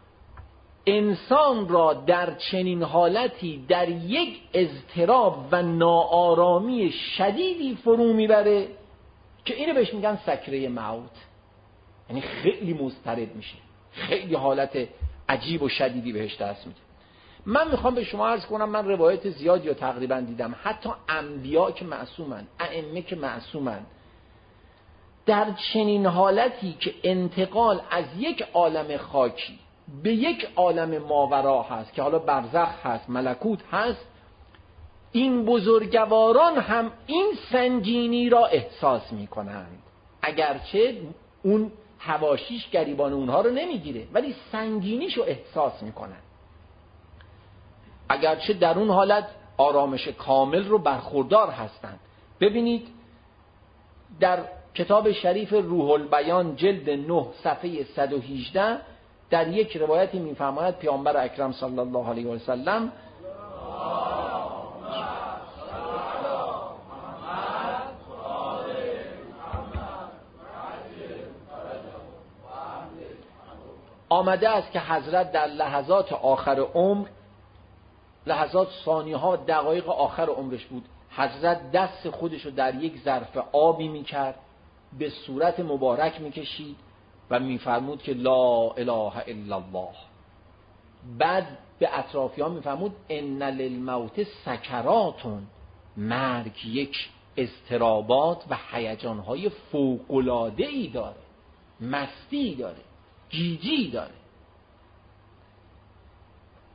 انسان را در چنین حالتی در یک اضطراب و ناآرامی شدیدی فرو میبره که اینو بهش میگن سکره موت. یعنی خیلی مضطرب میشه، خیلی حالت عجیب و شدیدی بهش دست میده. من میخوام به شما عرض کنم، من روایت زیادی رو تقریبا دیدم، حتی انبیا که معصومن، ائمه که معصومن، در چنین حالتی که انتقال از یک عالم خاکی به یک عالم ماورا هست که حالا برزخ هست، ملکوت هست، این بزرگواران هم این سنگینی را احساس می کنند، اگرچه اون حواشیش گریبان اونها رو نمیگیره، ولی سنگینیش رو احساس می کنند، اگرچه در اون حالت آرامش کامل رو برخوردار هستند. ببینید در کتاب شریف روح البیان جلد نه صفحه صد و هجده در یک روایتی می‌فرماید پیامبر اکرم صلی الله علیه و سلم آمده است که حضرت در لحظات آخر عمر، لحظات ثانیه ها دقایق آخر عمرش بود، حضرت دست خودش رو در یک ظرف آبی میکرد، به صورت مبارک میکشید و میفرمود که لا اله الا الله. بعد به اطرافیان میفرمود ان للموت سکراتون، مرگ یک اضطرابات و هیجانهای فوق‌العاده‌ای داره، مستی داره، جیجی داره.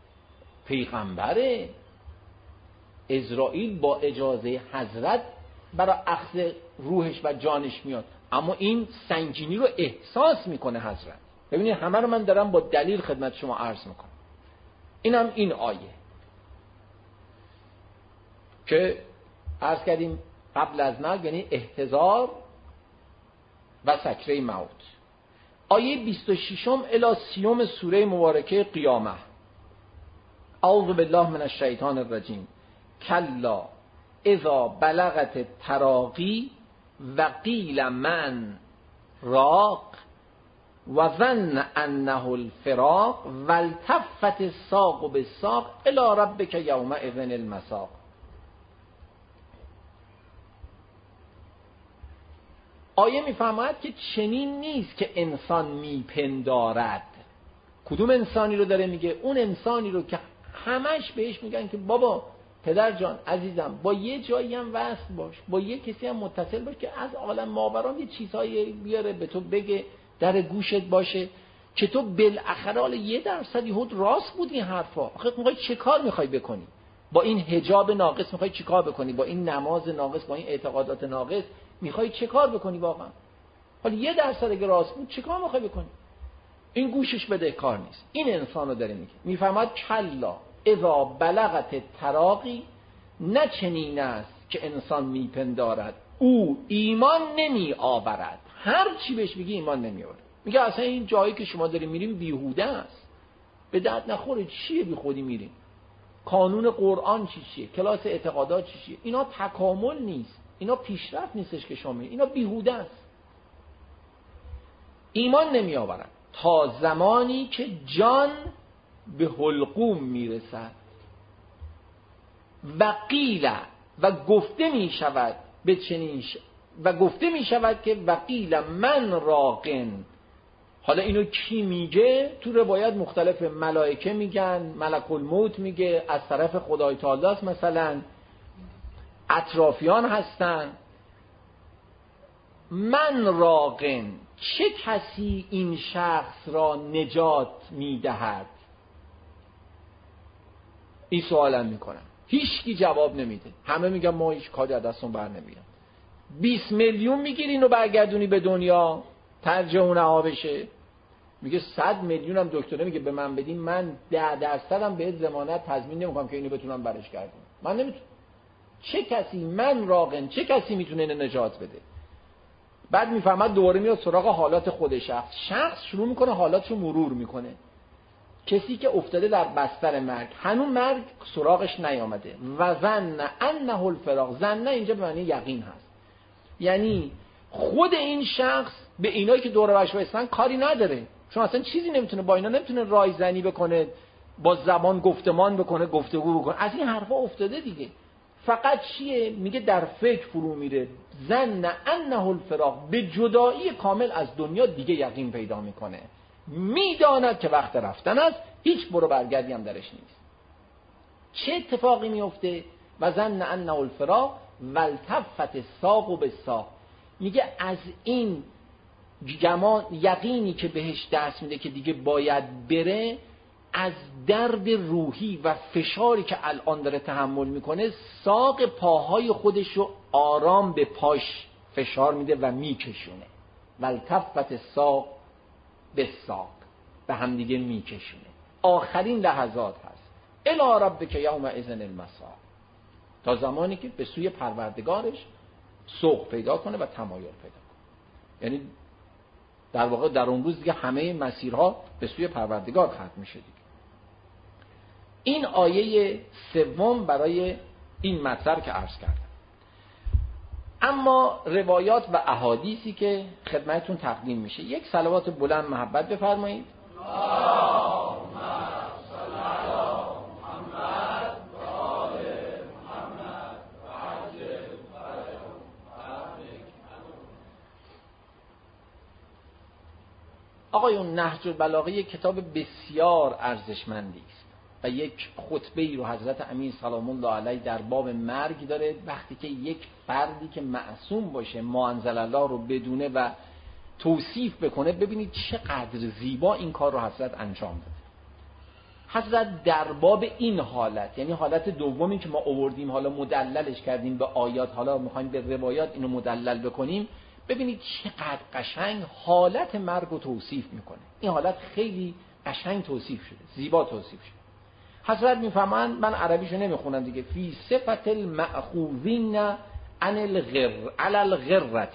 پیغمبر عزرائیل با اجازه حضرت برای اخذ روحش و جانش میاد، اما این سنگینی رو احساس میکنه حضرت. ببینید همه رو من دارم با دلیل خدمت شما عرض میکنم. اینم این آیه که عرض کردیم قبل از مرگ یعنی احتضار و سکره موت. آیه بیست و شش الی سی سوره مبارکه قیامه. اعوذ بالله من الشیطان الرجیم. کلا اذا بلغت تراقی و قیل من راق و ظن انه الفراق و التفت الساق بالساق الی ربک یومئذ المساق. آیه میفهمد که چنین نیست که انسان میپندارد. کدوم انسانی رو داره میگه؟ اون انسانی رو که همش بهش میگن که بابا پدر جان عزیزم با یه جایی هم وصل باش، با یه کسی هم متصل باش که از عالم ماوران یه چیزهایی بیاره به تو بگه، در گوشت باشه که تو بالاخره حالا یه درصدی هود راست بود این حرفا. آخه میخوای چه کار میخوای بکنی؟ با این حجاب ناقص میخوای چه کار بکنی؟ با این نماز ناقص، با این اعتقادات ناقص میخوای چه کار بکنی واقعا؟ حالا یه درصد اگه راست بود چه کار میخوای بکنی؟ این گوشش بده کار نیست. این انسان رو داره میگه. میفهمد کلا اذا بلغت تراقی، نه چنین است که انسان میپندارد او ایمان نمی آورد. هر چی بهش میگی ایمان نمی آورد. میگه اصلا این جایی که شما داریم میریم بیهوده است، به درد نخوره، چیه بی خودی میریم؟ قانون قرآن چی چیه؟ کلاس اعتقادات چی چیه؟ اینا تکامل نیست، اینا پیشرفت نیستش که شما میرین، اینا بیهوده است. ایمان نمی آورد تا زمانی که جان به حلقوم میرسد و قیل و گفته می شود به چنین ش... و گفته می شود که وقیل من راقن. حالا اینو کی میگه؟ تو روایت مختلف، ملائکه میگن، ملک الموت میگه، از طرف خدای تعالی است، مثلا اطرافیان هستن. من راقن، چه کسی این شخص را نجات میدهد؟ این سوالم میکنن، هیچ کی جواب نمیده. همه میگن ما هیچ کاری از دستون بر نمیاد. بیست میلیون میگیری اینو برگردونی به دنیا ترجمه اونها بشه. میگه صد میلیون هم دکتره میگه به من بدین، من ده درصد هم بهت ضمانت تضمین نمیکنم که اینو بتونم برش گردونم. من نمیتونم. چه کسی من راقن، چه کسی میتونه اینو نجات بده؟ بعد میفهمد دوباره میاد سراغ حالات خود شخص. شخص شروع میکنه حالاتشو مرور میکنه. کسی که افتاده در بستر مرگ، هنوز مرگ سراغش نیامده، و ظن انه الفراق. ظن اینجا به معنی یقین هست، یعنی خود این شخص به اینایی که دور و برش وایسن کاری نداره، چون اصلا چیزی نمیتونه با اینا، نمیتونه رایزنی بکنه، با زبان گفتمان بکنه، گفتگو بکنه، از این حرفا افتاده دیگه. فقط چیه؟ میگه در فکر فرو میره. ظن انه الفراق، به جدایی کامل از دنیا دیگه یقین پیدا میکنه، میداند که وقت رفتن است، هیچ برو برگردی هم درش نیست. چه اتفاقی میفته؟ و ظن انه الفراق والتفت الساق بالساق. میگه از این گمان، یقینی که بهش دست میده که دیگه باید بره، از درد روحی و فشاری که الان داره تحمل میکنه، ساق پاهای خودش رو آرام به پاش فشار میده و میکشونه. والتفت الساق بالساق، به هم دیگه میکشونه. آخرین لحظات هست. الی ربک یومئذ المساق، تا زمانی که به سوی پروردگارش سوق پیدا کنه و تمایل پیدا کنه. یعنی در واقع در اون روز دیگه همه مسیرها به سوی پروردگار ختم میشه دیگه. این آیه سوم برای این مطلب که عرض کردم. اما روایات و احادیثی که خدمتتون تقدیم میشه، یک صلوات بلند محبت بفرمایید. آقایون، نهج البلاغه یک کتاب بسیار ارزشمندی است و یک خطبه‌ای رو حضرت امین سلام الله علیه در باب مرگ داره. وقتی که یک فردی که معصوم باشه، ما انزل الله رو بدونه و توصیف بکنه، ببینید چقدر زیبا این کار رو حضرت انجام داده. حضرت در باب این حالت، یعنی حالت دومی که ما آوردیم حالا مدللش کردیم به آیات، حالا میخوایم به روایات اینو مدلل بکنیم، ببینید چقدر قشنگ حالت مرگ رو توصیف میکنه. این حالت خیلی قشنگ توصیف شده، زیبا توصیف شده. حضرت میفهمند، من عربیشو نمیخونم دیگه، فی صفت المأخوذین عن الغر علی الغرة،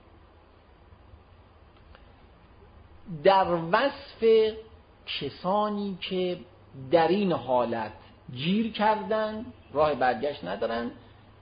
در وصف کسانی که در این حالت گیر کردن، راه برگشت ندارن،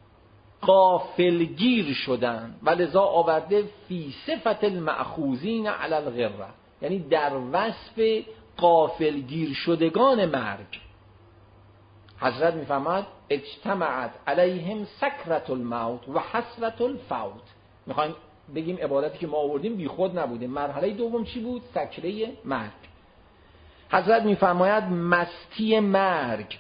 غافلگیر شدن، و لذا آورده فی صفت المأخوذین علی الغرة، یعنی در وصف غافلگیر شدگان مرگ. حضرت میفرماد اجتمعت علیهم سکرة الموت و حسرة الفوت. میخوایم بگیم عبارتی که ما آوردیم بی خود نبوده. مرحله دوم چی بود؟ سکره مرگ. حضرت میفرماید مستی مرگ،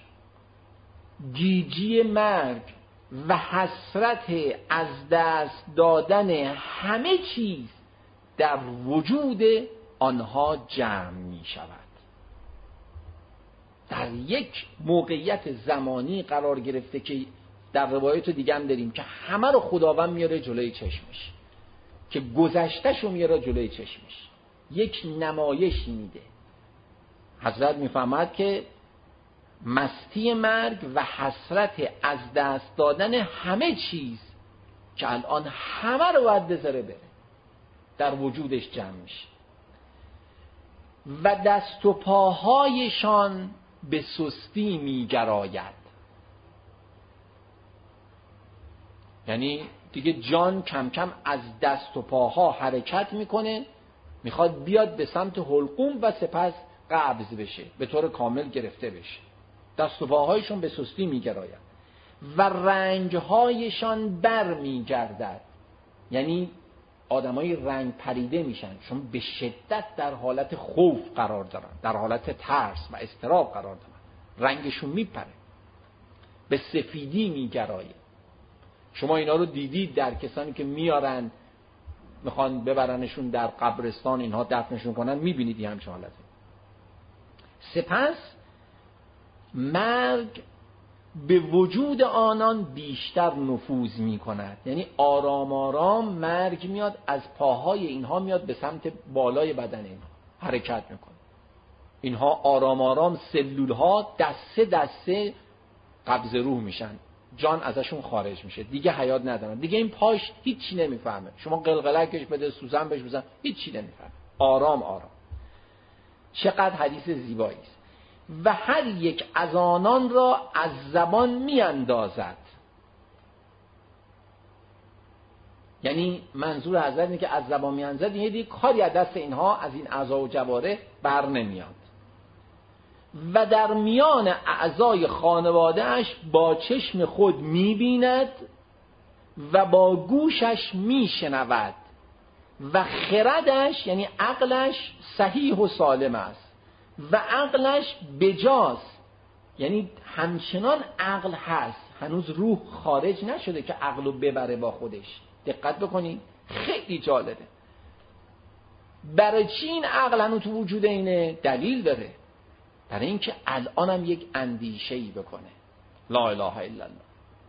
گیجی مرگ و حسرت از دست دادن همه چیز در وجود آنها جمع می شود. در یک موقعیت زمانی قرار گرفته که در روایت دیگه هم داریم که همه رو خداوند میاره جلوی چشمش، که گذشته‌شو میاره جلوی چشمش، یک نمایشی میده. حضرت میفهمد که مستی مرگ و حسرت از دست دادن همه چیز که الان همه رو باید بذاره بره، در وجودش جمع میشه و دست و پاهایشان به سستی میگراید. یعنی دیگه جان کم کم از دست و پاها حرکت میکنه، میخواد بیاد به سمت حلقوم و سپس قبض بشه، به طور کامل گرفته بشه. دست و پاهایشان به سستی میگراید و رنگهایشان بر میگردد. یعنی آدمای رنگ پریده میشن، چون به شدت در حالت خوف قرار دارن، در حالت ترس و اضطراب قرار دارن، رنگشون میپره، به سفیدی میگراید. شما اینا رو دیدید در کسانی که میارن میخوان ببرنشون در قبرستان، اینها دفنشون کنن، میبینید یه همچین حالته. سپس مرگ به وجود آنان بیشتر نفوذ می کند. یعنی آرام آرام مرگ میاد از پاهای اینها میاد به سمت بالای بدن اینها حرکت میکنه. اینها آرام آرام سلول ها دسته دسته قبض روح میشن، جان ازشون خارج میشه، دیگه حیات ندارن، دیگه این پاش هیچی نمیفهمه. شما قلقلکش بده، سوزن بهش بزن، هیچی نمیفهمه. آرام آرام. چقدر حدیث زیبایی است. و هر یک از آنان را از زبان می اندازد. یعنی منظور حضرت اینه که از زبان می اندازد، یعنی دیگه کاری از دست اینها از این اعضا و جوارح بر نمیاد. و در میان اعضای خانواده اش با چشم خود می بیند و با گوشش می شنود و خردش، یعنی عقلش، صحیح و سالم است و عقلش بجاست. یعنی همچنان عقل هست، هنوز روح خارج نشده که عقلو ببره با خودش. دقت بکنید، خیلی جالبه. برای چی این عقل هنوز تو وجود اینه؟ دلیل داره. برای اینکه الانم یک اندیشه‌ای بکنه، لا اله الا الله،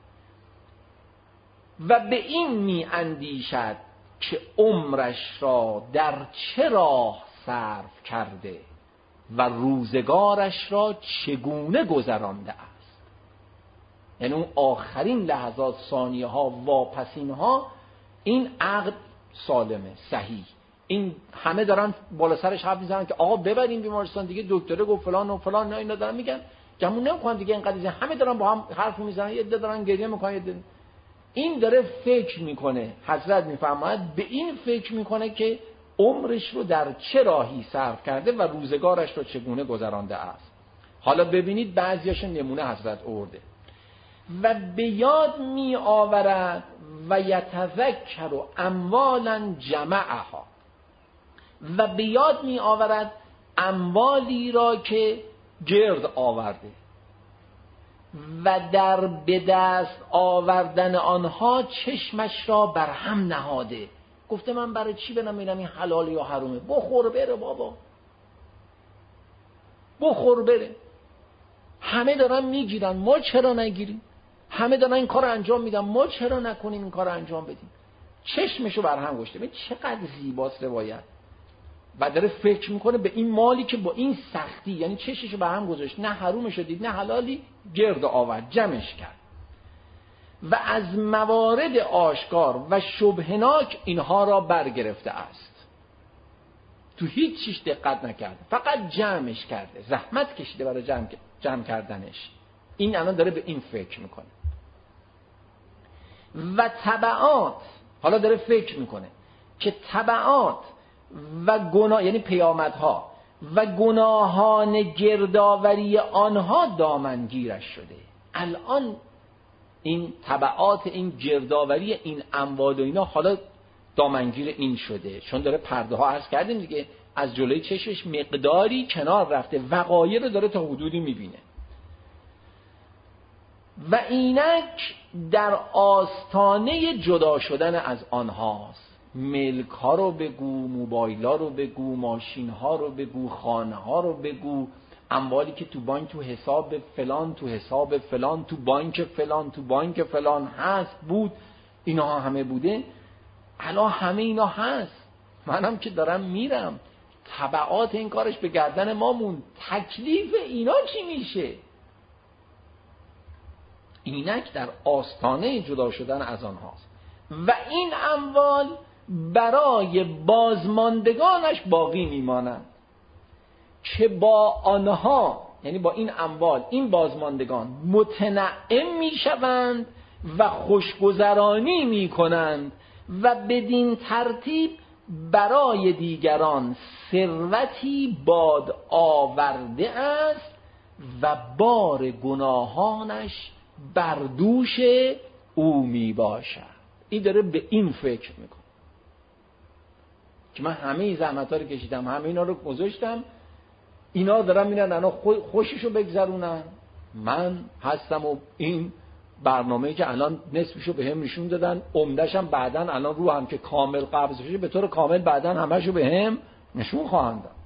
و به این می اندیشد که عمرش را در چه راه صرف کرده و روزگارش را چگونه گذرانده است. یعنی اون آخرین لحظات، ثانیه ها، واپسین ها، این عقل سالمه، صحیح. این همه دارن بالا سرش حرف میزنن که آقا ببریم بیمارستان دیگه، دکتره گفت فلان و فلان، نه اینا دارن میگن، گمون نمیکنن دیگه اینقدر، همه دارن با هم حرف میزنن، یه عده دارن گریه میکنن، یه عده. این داره فکر میکنه. حضرت میفرماید به این فکر میکنه که عمرش رو در چه راهی صرف کرده و روزگارش رو چگونه گذرانده است. حالا ببینید بعضیاش نمونه حضرت آورده. و به یاد می آورد و یتذکر اموالا جمعها، و به یاد می آورد اموالی را که گرد آورده و در به دست آوردن آنها چشمش را بر هم نهاده. گفته من برای چی برم ببینم این حلال یا حرامه؟ بخور بره بابا، بخور بره. همه دارن میگیرن، ما چرا نگیریم؟ همه دارن این کار انجام میدن، ما چرا نکنیم این کار انجام بدیم؟ چشمشو بر هم گشته. ببین چقدر زیباست روایت. و داره فکر میکنه به این مالی که با این سختی، یعنی چشمشو بر هم گذاشت، نه حرومش دید نه حلالی، گرد آورد، جمعش کرد و از موارد آشکار و شبهناک اینها را برگرفته است. تو هیچ چیز دقت نکرده، فقط جمعش کرده، زحمت کشیده برای جمع, جمع کردنش. این الان داره به این فکر میکنه. و تبعات، حالا داره فکر میکنه که تبعات و گناه، یعنی پیامدها و گناهان گردآوری آنها دامنگیرش شده. الان این تبعات این گردآوری این اموال و اینا حالا دامنگیر این شده، چون داره پرده ها عرض کردیم دیگه، از جلوی چشمش مقداری کنار رفته، وقایع رو داره تا حدودی میبینه. و اینک در آستانه جدا شدن از آنهاست. ملک ها رو بگو، موبایل ها رو بگو، ماشین ها رو بگو، خانه ها رو بگو، اموالی که تو بانک تو حساب فلان تو حساب فلان تو بانک فلان تو بانک فلان هست بود، اینها همه بوده. الان همه اینا هست، منم که دارم میرم، تبعات این کارش به گردن ما مون. تکلیف اینا چی میشه؟ اینک در آستانه جدا شدن از آنهاست و این اموال برای بازماندگانش باقی میمانند که با آنها، یعنی با این اموال، این بازماندگان متنعم میشوند و خوشگذرانی میکنند و بدین ترتیب برای دیگران ثروتی باد آورده است و بار گناهانش بر دوش او می باشد. این داره به این فکر میکنه که من همه زحمت ها رو کشیدم، همه اینا رو گذاشتم، اینا دارن میرن انا خوششو بگذرونن، من هستم و این برنامه‌ای که الان نصفشو به هم نشون دادن، عمده‌شم بعدن الان رو هم که کامل قبض بشه به طور کامل بعدن همشو به هم نشون خواهند داد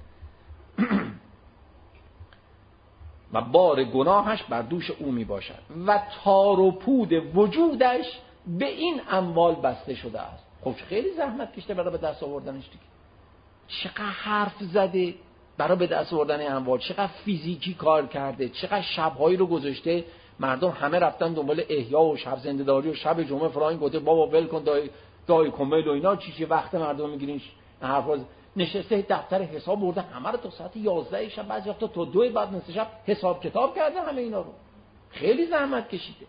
و بار گناهش بر دوش او می باشد و تار و پود وجودش به این اموال بسته شده است. خب خیلی زحمت کشیده برای به دست آوردنش دیگه، چقدر حرف زده برای به دست آوردن اموال، چقدر فیزیکی کار کرده، چقدر شب‌هایی رو گذاشته، مردم همه رفتن دنبال احیا و شب زنده‌داری و شب جمعه فلان، گفته بابا ول کن دای دای کمیل و اینا، چی چی وقت مردم میگیرین حرفا، نشسته دفتر حساب برده همه رو تا ساعت یازده شب، بعضی وقتا تا دو بعد نصف شب حساب کتاب کرده همه اینا رو. خیلی زحمت کشیده.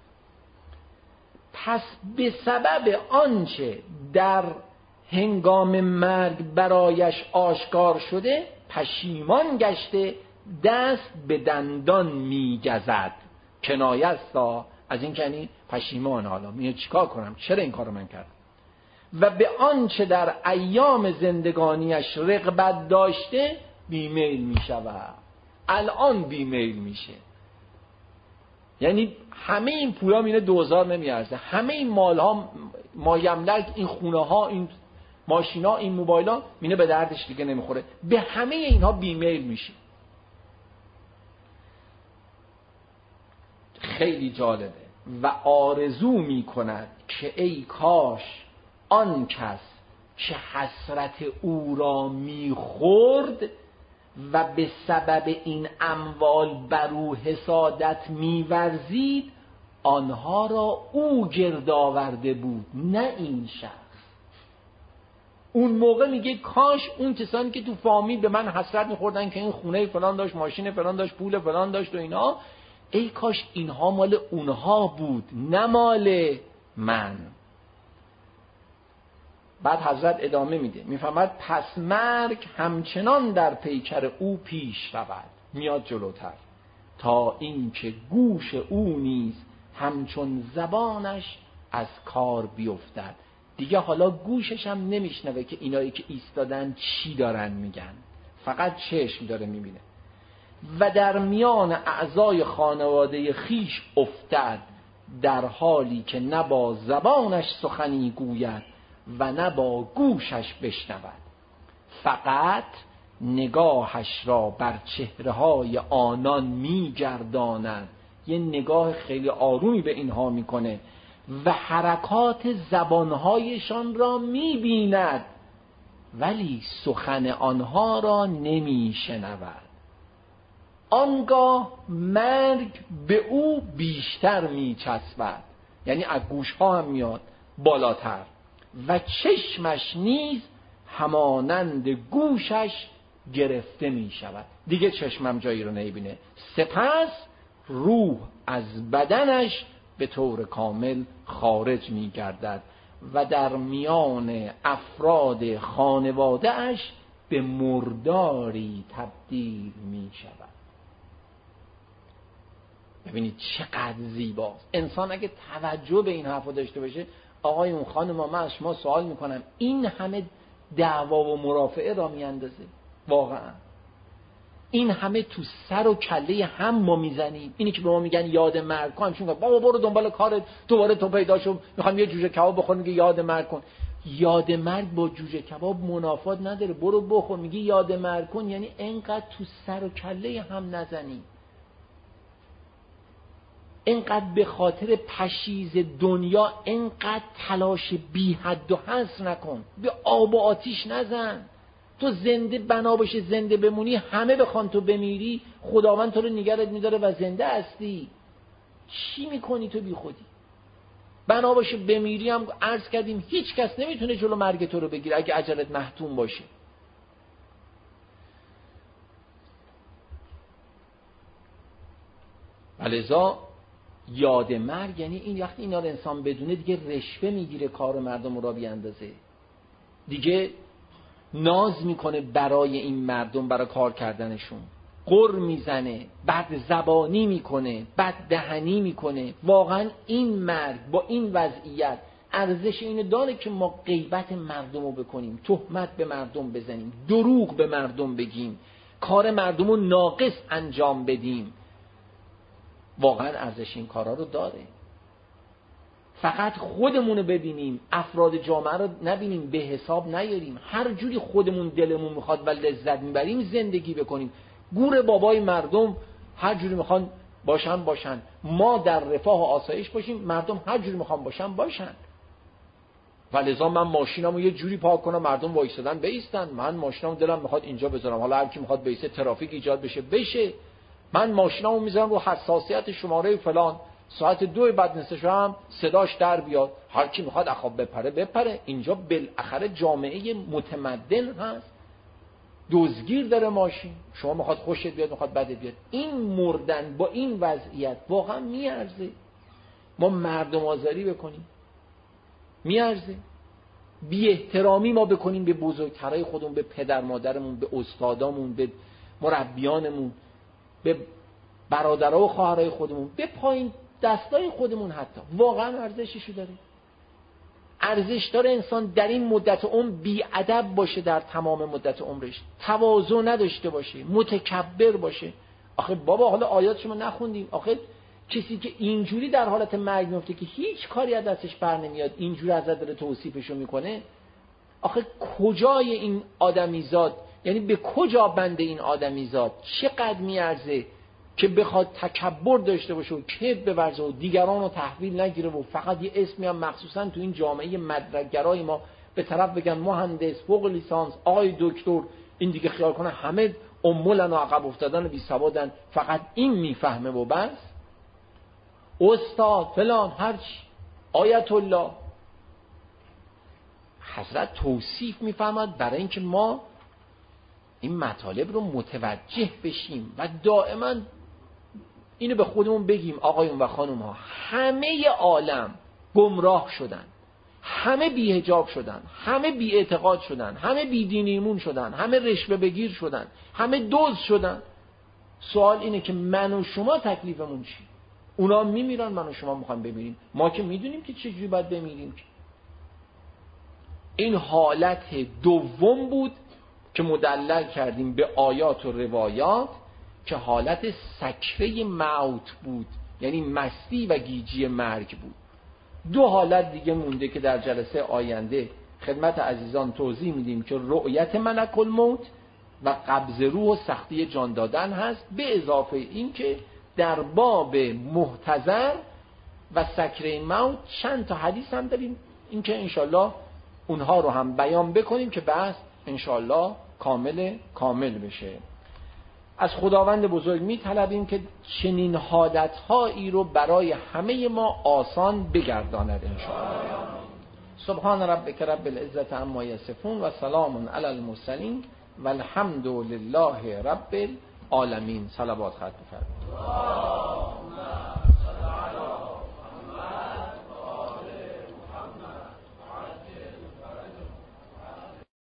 پس به سبب آنچه در هنگام مرگ برایش آشکار شده پشیمان گشته دست به دندان میگزد. کنایه است از این، کنی پشیمان، حالا میگه چیکار کنم، چرا این کارو من کردم. و به آنچه در ایام زندگانیش رغبت داشته بیمیل میشود. الان بیمیل میشه، یعنی همه این پولا مینه دوزار نمیارزه، همه این مال ها، مایملک، این خونه ها، این ماشین ها، این موبایل ها مینه به دردش دیگه نمیخوره، به همه اینها بیمیل میشه. خیلی جالبه. و آرزو میکند که ای کاش آن کس که حسرت او را میخورد و به سبب این اموال بر او حسادت میورزید آنها را او گرد آورده بود، نه این شخص. اون موقع میگه کاش اون کسانی که تو فامیل به من حسرت میخوردن که این خونه فلان داشت، ماشین فلان داشت، پول فلان داشت و اینا، ای کاش اینها مال اونها بود نه مال من. بعد حضرت ادامه میده، میفهمد پس مرگ همچنان در پیکر او پیش رود، میاد جلوتر، تا اینکه گوش او نیز همچون زبانش از کار بیفتد. دیگه حالا گوشش هم نمیشنوه که اینایی که ایستادن چی دارن میگن، فقط چشم داره میبینه. و در میان اعضای خانواده خیش افتد، در حالی که نه با زبانش سخنی گوید و نه با گوشش بشنود، فقط نگاهش را بر چهره‌های آنان می‌گرداند، یه نگاه خیلی آرومی به اینها میکنه و حرکات زبانهایشان را می‌بیند ولی سخن آنها را نمی‌شنود. آنگاه مرگ به او بیشتر می‌چسبد، یعنی از گوش‌ها هم میاد بالاتر، و چشمش نیز همانند گوشش گرفته می‌شود، دیگه چشمم جایی رو نمی‌بینه. سپس روح از بدنش به طور کامل خارج می‌گردد و در میان افراد خانواده اش به مرداری تبدیل می‌شود. ببینید چقدر زیباست. انسان اگه توجه به این حرفا داشته باشه، آقایون خانم من از شما سوال میکنم، این همه دعوا و مرافعه را میاندازه؟ واقعا این همه تو سر و کله هم ما میزنیم. اینی که به ما میگن یاد مرگ کن، چون بابا برو دنبال کارت، دوباره تو پیدا شو میخوام یه جوجه کباب بخور، میگه یاد مرگ کن. یاد مرگ با جوجه کباب منافات نداره، برو بخور. میگه یاد مرگ کن، یعنی انقدر تو سر و کله هم نزنیم، اینقدر به خاطر پشیز دنیا اینقدر تلاش بی حد و حصر نکن، به آب و آتیش نزن. تو زنده بنا باشه زنده بمونی، همه بخوان تو بمیری، خداوند تو رو نگرت میداره و زنده هستی. چی میکنی تو بی خودی؟ بنا باشه بمیری هم عرض کردیم هیچ کس نمیتونه جلو مرگ تو رو بگیره اگه اجلت محتوم باشه. ولذا یاد مرگ یعنی این، وقتی اینا رو انسان بدونه دیگه رشوه میگیره کار مردم را بیاندازه، دیگه ناز میکنه برای این مردم، برای کار کردنشون قر میزنه، بد زبانی میکنه، بد دهنی میکنه. واقعا این مرگ با این وضعیت ارزش اینو داره که ما غیبت مردم رو بکنیم، تهمت به مردم بزنیم، دروغ به مردم بگیم، کار مردم رو ناقص انجام بدیم؟ واقعا ارزش این کارا رو داره. فقط خودمون رو ببینیم، افراد جامعه رو نبینیم، به حساب نیاریم، هر جوری خودمون دلمون میخواد و لذت میبریم زندگی بکنیم. گور بابای مردم هر جوری میخوان باشن باشن، ما در رفاه و آسایش باشیم، مردم هر جوری میخوان باشن باشن. ولذا من ماشینمو یه جوری پارک کنم مردم وایسادن بایستن، من ماشینمو دلم میخواد اینجا بذارم، حالا هر کی میخواد بایسته ترافیک ایجاد بشه بشه. من ماشینمو میذارم رو حساسیت شماره فلان، ساعت دو بعد نصف شب صداش در بیاد، هر کی میخواد اخواب بپره بپره. اینجا بالاخره جامعه متمدن هست، دزدگیر داره ماشین، شما میخواد خوشت بیاد میخواد بدت بیاد. این مردن با این وضعیت واقعا میارزه ما مردم آزاری بکنیم؟ میارزه؟ بی احترامی ما بکنیم به بزرگترای خودمون، به پدر مادرمون، به استادامون، به مربیانمون، به برادرها و خواهرای خودمون، به پایین دستای خودمون حتی؟ واقعا ارزششو داره؟ ارزش داره انسان در این مدت عمر بی ادب باشه، در تمام مدت عمرش تواضع نداشته باشه، متکبر باشه؟ آخه بابا حالا آیات شما نخوندیم؟ آخه کسی که اینجوری در حالت مرگ میفته که هیچ کاری از دستش بر نمیاد، اینجوری ازت داره توصیفشو میکنه، آخه کجای این آدمیزاد، یعنی به کجا بنده این آدمیزاد؟ چقدر میارزه که بخواد تکبر داشته باشه و کبر بورزه و دیگران رو تحویل نگیره و فقط یه اسمی هم مخصوصا تو این جامعه مدرک‌گرای ما به طرف بگن مهندس، فوق لیسانس، آقای دکتر، این دیگه خیال کنه همه امولن و عقب افتادن و بی سوادن، فقط این میفهمه و بس. استاد فلان هرچی، آیت الله. حضرت توصیف میفهمد برای اینکه ما این مطالب رو متوجه بشیم و دائما اینو به خودمون بگیم آقایون و خانوم ها، همه عالم گمراه شدن، همه بی حجاب شدن، همه بی اعتقاد شدن، همه بی دینیمون شدن، همه رشوه بگیر شدن، همه دزد شدن. سوال اینه که من و شما تکلیفمون چی؟ اونا میمیرن، من و شما میخوایم بمیریم، ما که میدونیم که چجوری باید بمیریم. این حالت دوم بود که مدلل کردیم به آیات و روایات که حالت سکره موت بود، یعنی مستی و گیجی مرگ بود. دو حالت دیگه مونده که در جلسه آینده خدمت عزیزان توضیح میدیم که رؤیت ملک الموت و قبض روح و سختی جان دادن هست، به اضافه این که در باب محتضر و سکره موت چند تا حدیث هم داریم، این که انشالله اونها رو هم بیان بکنیم که بحث انشالله کامل کامل بشه. از خداوند بزرگ می طلبیم که چنین حالتهایی رو برای همه ما آسان بگرداند انشاءالله. سبحان ربک رب العزت عما یصفون و سلام علی المرسلین و الحمد لله رب العالمین. صلوات ختم فرمایید.